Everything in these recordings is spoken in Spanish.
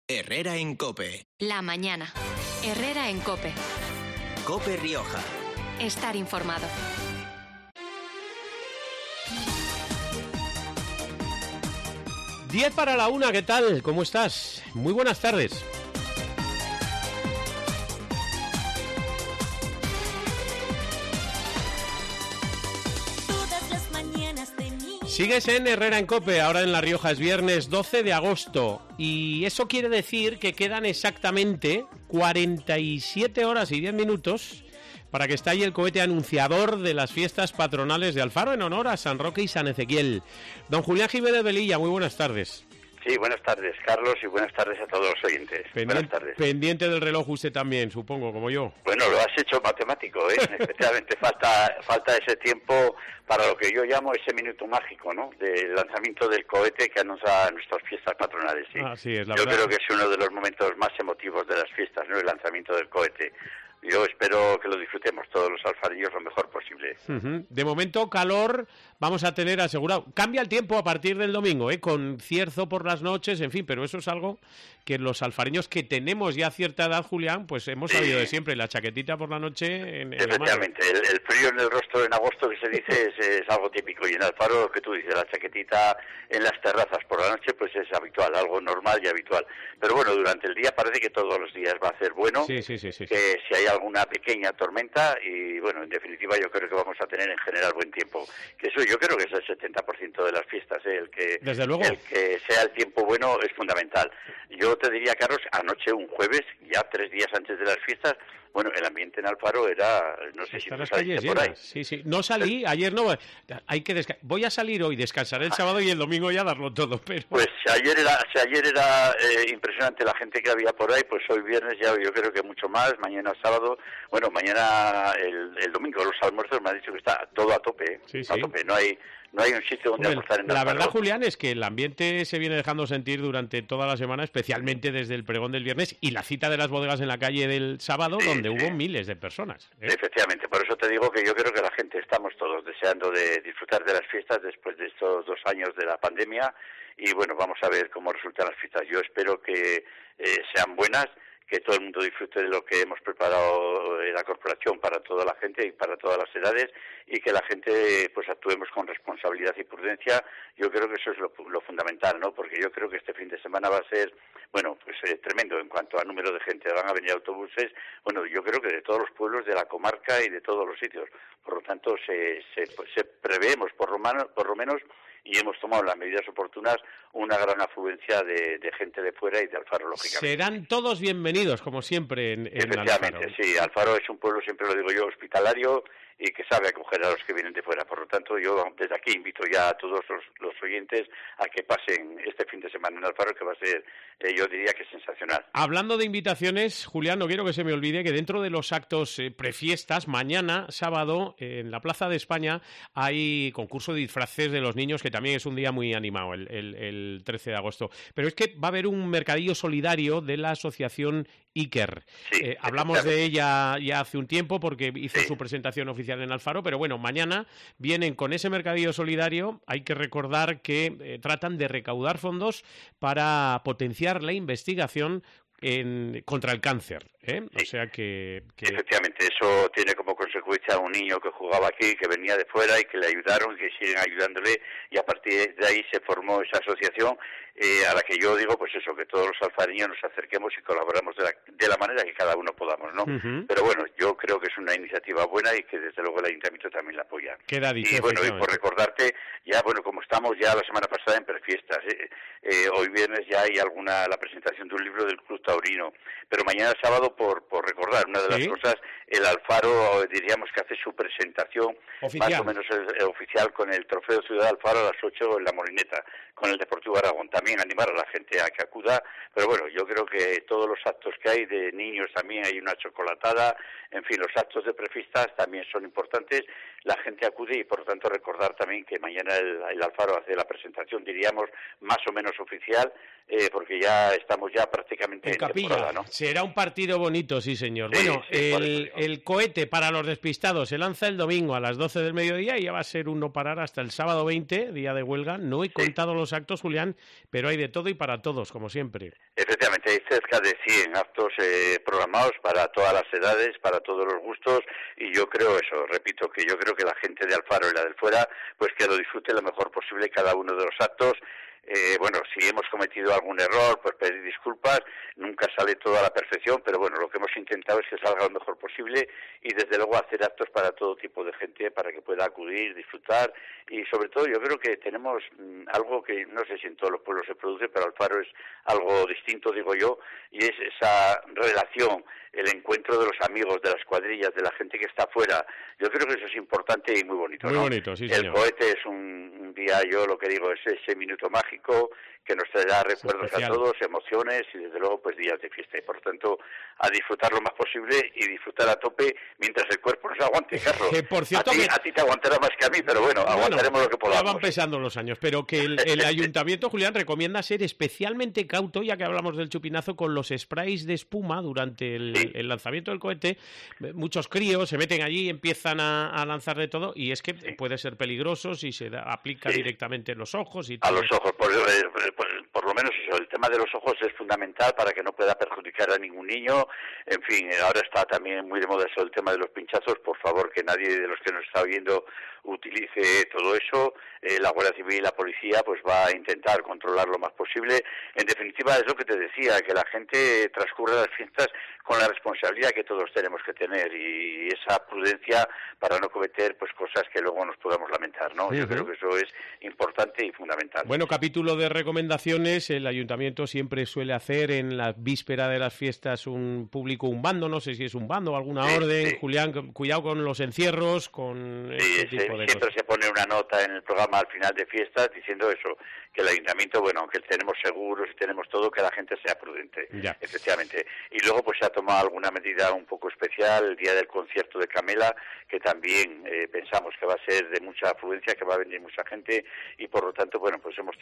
Herrera en COPE. La mañana. Herrera en COPE. COPE Rioja. Estar informado. Diez para la una, ¿qué tal? ¿Cómo estás? Muy buenas tardes. Sigues en Herrera en COPE, ahora en La Rioja es viernes 12 de agosto y eso quiere decir que quedan exactamente 47 horas y 10 minutos para que estalle el cohete anunciador de las fiestas patronales de Alfaro en honor a San Roque y San Ezequiel. Don Julián Jiménez Velilla, muy buenas tardes. Sí, buenas tardes, Carlos, y buenas tardes a todos los oyentes. Buenas tardes. Pendiente del reloj usted también, supongo, como yo. Bueno, lo has hecho matemático, ¿eh? Efectivamente, falta ese tiempo para lo que yo llamo ese minuto mágico, ¿no? Del lanzamiento del cohete que anuncia nuestras fiestas patronales, ¿sí? Así es, la yo verdad. Creo que es uno de los momentos más emotivos de las fiestas, ¿no? El lanzamiento del cohete. Yo espero que lo disfrutemos todos los alfareños lo mejor posible. De momento, calor vamos a tener asegurado. Cambia el tiempo a partir del domingo, con cierzo por las noches, en fin, pero eso es algo que los alfareños que tenemos ya cierta edad, Julián, pues hemos sabido de siempre, la chaquetita por la noche en efectivamente, el frío en el rostro en agosto que se dice es algo típico, y en Alfaro lo que tú dices, la chaquetita en las terrazas por la noche pues es habitual, algo normal y habitual. Pero bueno, durante el día parece que todos los días va a ser bueno, sí. Que si hay alguna pequeña tormenta y bueno, en definitiva yo creo que vamos a tener en general buen tiempo, que eso yo creo que es el 70% de las fiestas, Desde luego. El que sea el tiempo bueno es fundamental. Yo te diría, Carlos, anoche un jueves, ya 3 días antes de las fiestas, bueno, el ambiente en Alfaro era, no sé si tú saliste por ahí. Sí, no salí, ayer no, voy a salir hoy, descansaré el sábado y el domingo ya darlo todo, pero... Pues si ayer era impresionante la gente que había por ahí, pues hoy viernes ya yo creo que mucho más, mañana sábado, bueno, mañana el domingo los almuerzos me han dicho que está todo a tope, a tope, no hay un sitio donde almorzar en Alfaro. La verdad, Julián, es que el ambiente se viene dejando sentir durante toda la semana, especialmente desde el pregón del viernes y la cita de las bodegas en la calle del sábado, donde hubo miles de personas. Efectivamente, por eso te digo que yo creo que la gente estamos todos deseando de disfrutar de las fiestas después de estos 2 años de la pandemia y bueno, vamos a ver cómo resultan las fiestas. Yo espero que sean buenas, que todo el mundo disfrute de lo que hemos preparado en la corporación para toda la gente y para todas las edades y que la gente pues actuemos con responsabilidad y prudencia. Yo creo que eso es lo fundamental, ¿no? Porque yo creo que este fin de semana va a ser, bueno, pues tremendo en cuanto a número de gente. Van a venir autobuses, bueno, yo creo que de todos los pueblos de la comarca y de todos los sitios. Por lo tanto, se preveemos por lo menos y hemos tomado las medidas oportunas, una gran afluencia de gente de fuera y de Alfaro, lógicamente. Serán todos bienvenidos, como siempre, en efectivamente, Alfaro. Sí, Alfaro es un pueblo, siempre lo digo yo, hospitalario y que sabe acoger a los que vienen de fuera. Por lo tanto, yo desde aquí invito ya a todos los oyentes a que pasen este fin de semana en Alfaro, que va a ser, yo diría que sensacional. Hablando de invitaciones, Julián, no quiero que se me olvide que dentro de los actos prefiestas, mañana, sábado, en la Plaza de España, hay concurso de disfraces de los niños, que también es un día muy animado, el 13 de agosto. Pero es que va a haber un mercadillo solidario de la asociación Iker. Sí, hablamos de ella ya hace un tiempo porque hizo su presentación oficial en Alfaro, pero bueno, mañana vienen con ese mercadillo solidario. Hay que recordar que tratan de recaudar fondos para potenciar la investigación contra el cáncer, Sí. O sea que... Efectivamente, eso tiene como consecuencia a un niño que jugaba aquí, que venía de fuera y que le ayudaron y que siguen ayudándole, y a partir de ahí se formó esa asociación a la que yo digo, pues eso, que todos los alfareños nos acerquemos y colaboramos de la manera que cada uno podamos, ¿no? Pero bueno, yo creo que es una iniciativa buena y que desde luego el Ayuntamiento también la apoya. Queda dicho. Y bueno, y por recordarte, ya bueno, como estamos ya la semana pasada en prefiestas, hoy viernes ya hay la presentación de un libro del Club Taurino, pero mañana sábado, por recordar, una de las cosas, el Alfaro, diríamos que hace su presentación oficial, más o menos oficial, con el Trofeo Ciudad de Alfaro a las 8 en la Molineta, con el Deportivo Aragón. También animar a la gente a que acuda, pero bueno, yo creo que todos los actos que hay de niños también, hay una chocolatada, en fin, los actos de prefiestas también son importantes, la gente acude y por lo tanto recordar también que mañana el Alfaro hace la presentación, diríamos, más o menos oficial, porque ya estamos ya prácticamente en temporada, ¿no? Será un partido bonito, sí señor. Bueno, el cohete para los despistados se lanza el domingo a las 12 del mediodía y ya va a ser un no parar hasta el sábado 20, día de huelga. No he contado los actos, Julián, pero pero hay de todo y para todos, como siempre. Efectivamente, hay cerca de 100 actos programados para todas las edades, para todos los gustos, y yo creo eso, repito, que yo creo que la gente de Alfaro y la del fuera, pues que lo disfrute lo mejor posible cada uno de los actos. Bueno, si hemos cometido algún error, pues pedir disculpas, nunca sale todo a la perfección, pero bueno, lo que hemos intentado es que salga lo mejor posible y desde luego hacer actos para todo tipo de gente, para que pueda acudir, disfrutar y sobre todo yo creo que tenemos algo que no sé si en todos los pueblos se produce, pero Alfaro es algo distinto, digo yo, y es esa relación, el encuentro de los amigos, de las cuadrillas, de la gente que está afuera. Yo creo que eso es importante y muy bonito, ¿no? Muy bonito, sí, señor. El cohete es un día, yo lo que digo, es ese minuto mágico que nos traerá recuerdos especial a todos, emociones y desde luego pues días de fiesta. Y por lo tanto, a disfrutar lo más posible y disfrutar a tope mientras el cuerpo nos aguante, Carlos. Por cierto, a ti te aguantará más que a mí, pero bueno, aguantaremos lo que podamos. Ya van pesando los años, pero que el ayuntamiento, Julián, recomienda ser especialmente cauto, ya que hablamos del chupinazo, con los sprays de espuma durante el lanzamiento del cohete. Muchos críos se meten allí, empiezan a lanzar de todo, y es que puede ser peligroso si se aplica directamente en los ojos. Y todo. A los ojos, por lo menos eso, el tema de los ojos es fundamental para que no pueda perjudicar a ningún niño. En fin, ahora está también muy de moda eso el tema de los pinchazos. Por favor, que nadie de los que nos está oyendo utilice todo eso. La Guardia Civil y la policía pues va a intentar controlar lo más posible. En definitiva, es lo que te decía, que la gente transcurra las fiestas con la responsabilidad que todos tenemos que tener y esa prudencia para no cometer pues cosas que luego nos podamos lamentar, ¿no? Yo creo que eso es importante y fundamental. Bueno, capítulo de recomendaciones. El ayuntamiento siempre suele hacer en la víspera de las fiestas un bando, no sé si es un bando o alguna orden. Julián, cuidado con los encierros, con este tipo de siempre cosas. Se pone una nota en el programa al final de fiestas diciendo eso, que el ayuntamiento, bueno, aunque tenemos seguros y tenemos todo, que la gente sea prudente, efectivamente. Y luego pues se ha tomado alguna medida un poco especial el día del concierto de Camela, que también pensamos que va a ser de mucha afluencia, que va a venir mucha gente y por lo tanto, bueno, pues hemos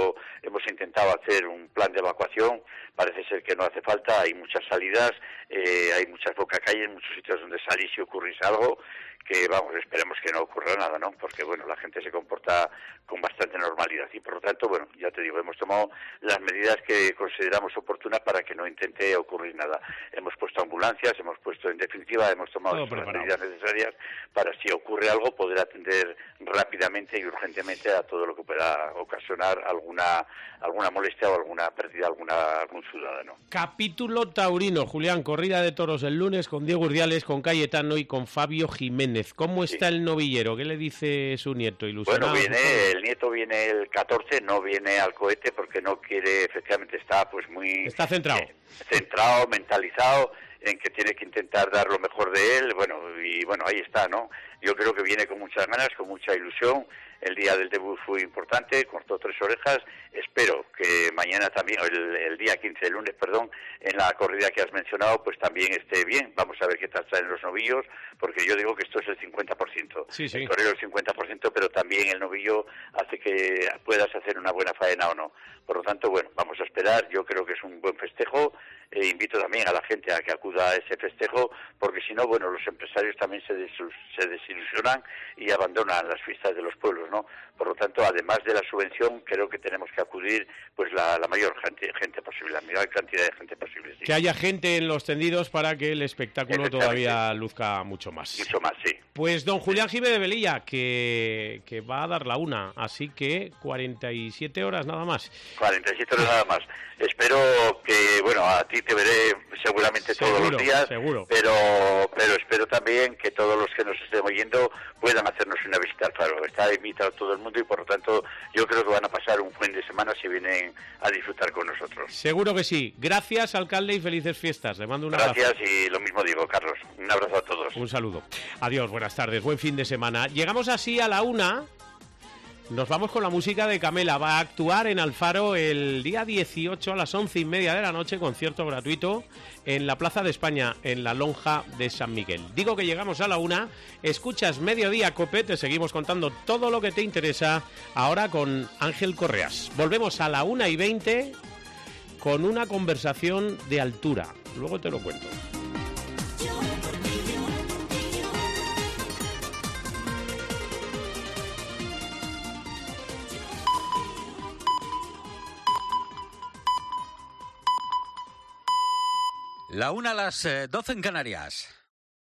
intentado hacer un plan de evacuación. Parece ser que no hace falta, hay muchas salidas, hay muchas bocacalles, muchos sitios donde salir si ocurriese algo, que vamos, esperemos que no ocurra nada, ¿no? Porque bueno, la gente se comporta con bastante normalidad y por lo tanto, bueno, ya te digo, hemos tomado las medidas que consideramos oportunas para que no intente ocurrir nada. Hemos puesto ambulancias, en definitiva, hemos tomado las medidas necesarias para si ocurre algo poder atender rápidamente y urgentemente a todo lo que pueda ocasionar alguna molestia o alguna pérdida algún ciudadano. Capítulo taurino, Julián, corrida de toros el lunes con Diego Urdiales, con Cayetano y con Fabio Jiménez. ¿Cómo está el novillero? ¿Qué le dice su nieto? ¿Ilusionado? Bueno, el nieto viene el 14, no viene al cohete porque no quiere, efectivamente está pues muy... Está centrado. Centrado, mentalizado en que tiene que intentar dar lo mejor de él, ahí está, ¿no? Yo creo que viene con muchas ganas, con mucha ilusión. El día del debut fue importante, cortó 3 orejas. Espero que mañana también, el día 15, el lunes, perdón, en la corrida que has mencionado, pues también esté bien. Vamos a ver qué tal salen los novillos, porque yo digo que esto es el 50%. Sí. El torero el 50%, pero también el novillo hace que puedas hacer una buena faena o no. Por lo tanto, bueno, vamos a esperar. Yo creo que es un buen festejo. Invito también a la gente a que acuda a ese festejo, porque si no, bueno, los empresarios también se desilusionan y abandonan las fiestas de los pueblos, ¿no? Por lo tanto, además de la subvención, creo que tenemos que acudir pues la mayor gente posible, la mayor cantidad de gente posible. Sí. Que haya gente en los tendidos para que el espectáculo todavía luzca mucho más. Mucho más, sí. Pues don Julián Jiménez de Velilla, que va a dar la una, así que 47 horas nada más. 47 horas nada más. Espero que, bueno, a ti te veré seguramente todos los días, pero espero también que todos los que nos estén oyendo puedan hacernos una visita al Faro. Está invitado todo el mundo y por lo tanto yo creo que van a pasar un buen de semana si vienen a disfrutar con nosotros. Seguro que sí. Gracias, alcalde, y felices fiestas. Le mando un abrazo. Gracias y lo mismo digo, Carlos. Un abrazo a todos. Un saludo. Adiós, buenas tardes, buen fin de semana. Llegamos así a la una. Nos vamos con la música de Camela. Va a actuar en Alfaro el día 18 a las 11:30 de la noche, concierto gratuito en la Plaza de España, en la Lonja de San Miguel. Digo que llegamos a la una, escuchas Mediodía Cope, te seguimos contando todo lo que te interesa ahora con Ángel Correas. Volvemos a la 1:20 con una conversación de altura. Luego te lo cuento. La 1 a las 12 en Canarias.